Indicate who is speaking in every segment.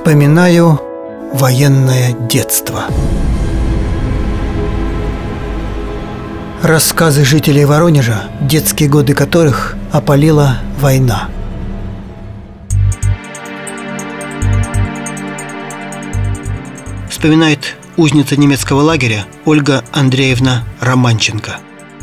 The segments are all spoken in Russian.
Speaker 1: Вспоминаю военное детство. Рассказы жителей Воронежа, детские годы которых опалила война. Вспоминает узница немецкого лагеря Ольга Андреевна Романченко.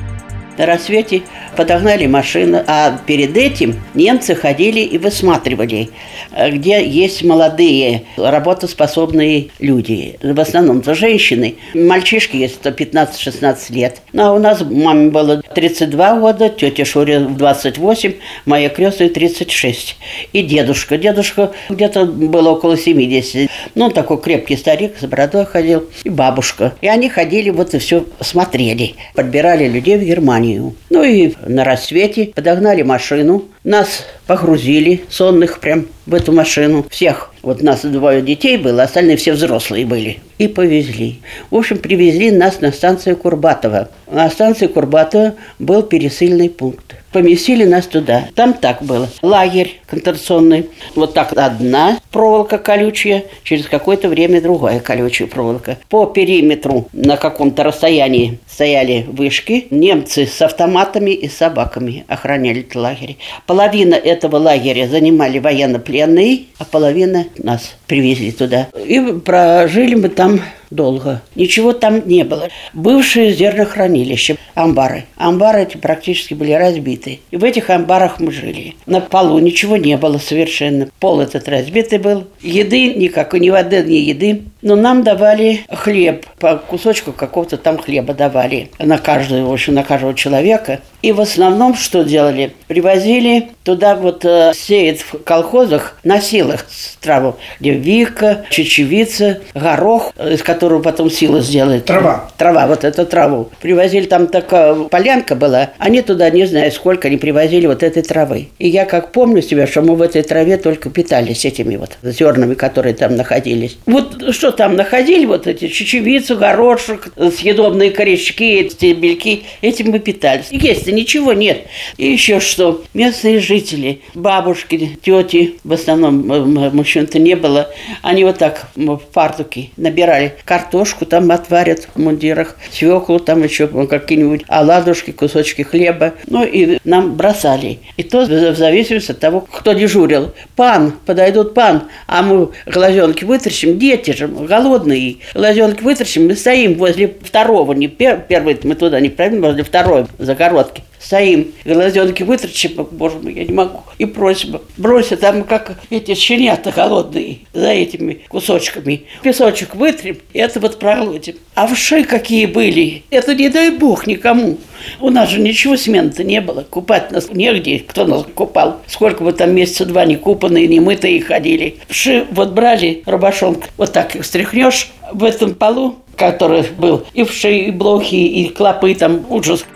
Speaker 2: На рассвете подогнали машину, а перед этим немцы ходили и высматривали, где есть молодые, работоспособные люди. В основном это женщины. Мальчишки есть 15-16 лет. Ну, а у нас маме было 32 года, тетя Шуре 28, моя крестная 36. И дедушка. Дедушка где-то было около 70. Ну, он такой крепкий старик, с бородой ходил. И бабушка. И они ходили, вот и все смотрели. Подбирали людей в Германию. Ну и на рассвете подогнали машину, нас погрузили, сонных прям в эту машину, всех. Вот нас 2 детей было, остальные все взрослые были. И повезли. В общем, привезли нас на станцию Курбатова. На станции Курбатова был пересыльный пункт. Поместили нас туда. Там так было. Лагерь концентрационный. Вот так одна проволока колючая, через какое-то время другая колючая проволока. По периметру на каком-то расстоянии стояли вышки. Немцы с автоматами и собаками охраняли этот лагерь. Половина этого лагеря занимали военнопленные, а половина нас привезли туда. И прожили мы там долго. Ничего там не было. Бывшие зернохранилища, амбары. Амбары эти практически были разбиты. И в этих амбарах мы жили. На полу ничего не было совершенно. Пол этот разбитый был. Еды никакой, ни воды, ни еды. Но нам давали хлеб. По кусочку какого-то там хлеба давали. На каждого, в общем, на каждого человека. И в основном что делали? Привозили туда вот сеять в колхозах на силах траву. Где вика, чечевица, горох, из которого потом сила сделает. Трава, вот эту траву. Привозили, там такая полянка была. Они туда, не знаю сколько, они привозили вот этой травы. И я как помню себя, что мы в этой траве только питались этими вот зернами, которые там находились. Вот что там находили, вот эти чечевицу, горошек, съедобные корешки, стебельки, этим мы питались. И есть ничего нет. И еще что, местные жители, бабушки, тети, в основном мужчин-то не было, они вот так в фартуке набирали картошку, там отварят в мундирах, свеклу, там еще какие-нибудь оладушки, кусочки хлеба. Ну и нам бросали. И то в зависимости от того, кто дежурил. Пан, подойдут пан, а мы глазенки вытрясем, дети же голодные. Глазенки вытрясем, мы стоим возле второго, не первый, мы туда не пройдем, возле второй загородки. Стоим, глазенки вытрачим, боже мой, я не могу. И просим, бросят там, как эти щенята голодные, за этими кусочками. Песочек вытрем, и это вот проглотим. А вши какие были, это не дай бог никому. У нас же ничего смен-то не было, купать нас негде, кто нас купал. Сколько бы там месяца 2 не купанные, не мытые ходили. Вши вот брали рубашонку, вот так их стряхнешь в этом полу, который был, и вши, и блохи, и клопы, там ужас.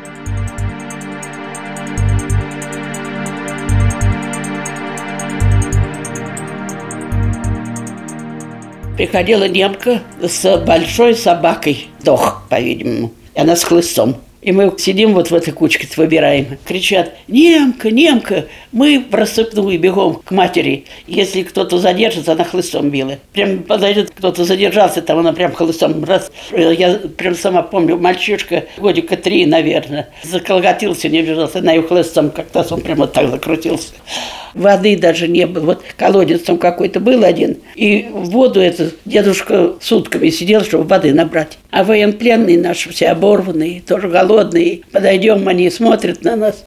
Speaker 2: Приходила немка с большой собакой, дох, по-видимому, и она с хлыстом. И мы сидим вот в этой кучке, выбираем. Кричат: «Немка, немка!» Мы в рассыпную бегом к матери. Если кто-то задержится, она хлыстом била. Прям подойдет, кто-то задержался, там она прям хлыстом раз. Я прям сама помню, мальчишка, годика 3, наверное, заколготился, не бежался, она ее хлыстом как-то он прямо так закрутился. Воды даже не было. Вот колодец там какой-то был один. И в воду эту дедушка сутками сидел, чтобы воды набрать. А военпленные наши все оборванные, тоже голодные. Подойдем, они смотрят на нас.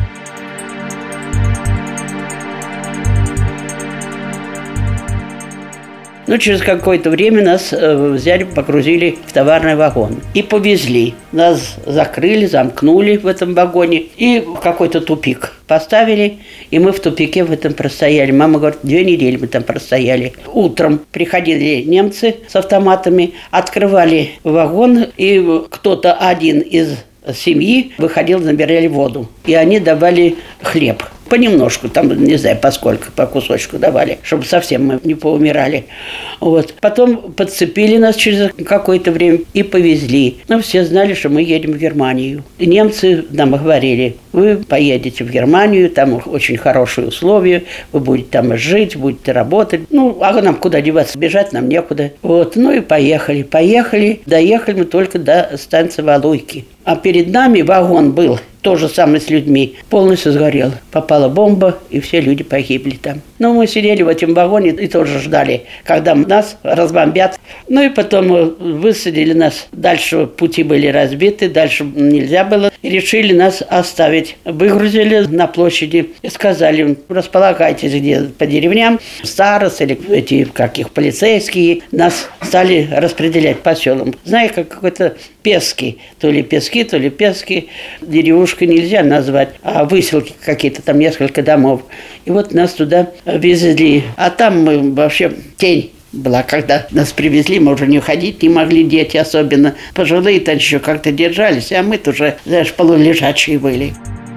Speaker 2: Ну, через какое-то время нас взяли, погрузили в товарный вагон и повезли. Нас закрыли, замкнули в этом вагоне и в какой-то тупик поставили, и мы в тупике в этом простояли. Мама говорит, 2 недели мы там простояли. Утром приходили немцы с автоматами, открывали вагон, и кто-то один из семьи выходил, набирали воду. И они давали хлеб. Понемножку, там, не знаю, поскольку, по кусочку давали, чтобы совсем мы не поумирали. Вот. Потом подцепили нас через какое-то время и повезли. Ну, все знали, что мы едем в Германию. И немцы нам говорили: вы поедете в Германию, там очень хорошие условия, вы будете там жить, будете работать. Ну, а нам куда деваться, бежать нам некуда. Вот, ну и поехали. Доехали мы только до станции Валуйки. А перед нами вагон был, то же самое с людьми, полностью сгорел. Попала бомба, и все люди погибли там. Ну, мы сидели в этом вагоне и тоже ждали, когда нас разбомбят. Ну и потом высадили нас. Дальше пути были разбиты, дальше нельзя было. И решили нас оставить. Выгрузили на площади и сказали: располагайтесь где по деревням. Старост или эти, как их, полицейские. Нас стали распределять по селам. Знаешь, как какой-то Пески. То ли Пески. Деревушкой нельзя назвать, а выселки какие-то, там несколько домов. И вот нас туда везли. А там мы вообще тень была, когда нас привезли, мы уже не ходить не могли, дети особенно. Пожилые-то еще как-то держались, а мы-то уже, знаешь, полулежачие были.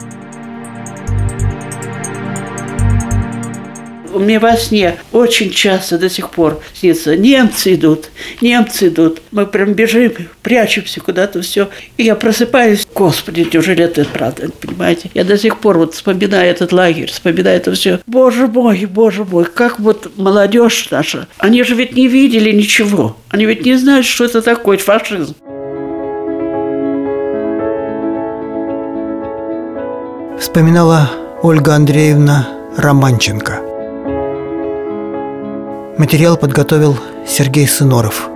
Speaker 2: Мне во сне очень часто до сих пор снится: немцы идут. Мы прям бежим, прячемся куда-то, все. И я просыпаюсь: Господи, неужели это правда, понимаете? Я до сих пор вот вспоминаю этот лагерь, вспоминаю это все. Боже мой, как вот молодежь наша, они же ведь не видели ничего. Они ведь не знают, что это такое фашизм.
Speaker 1: Вспоминала Ольга Андреевна Романченко. Материал подготовил Сергей Сыноров.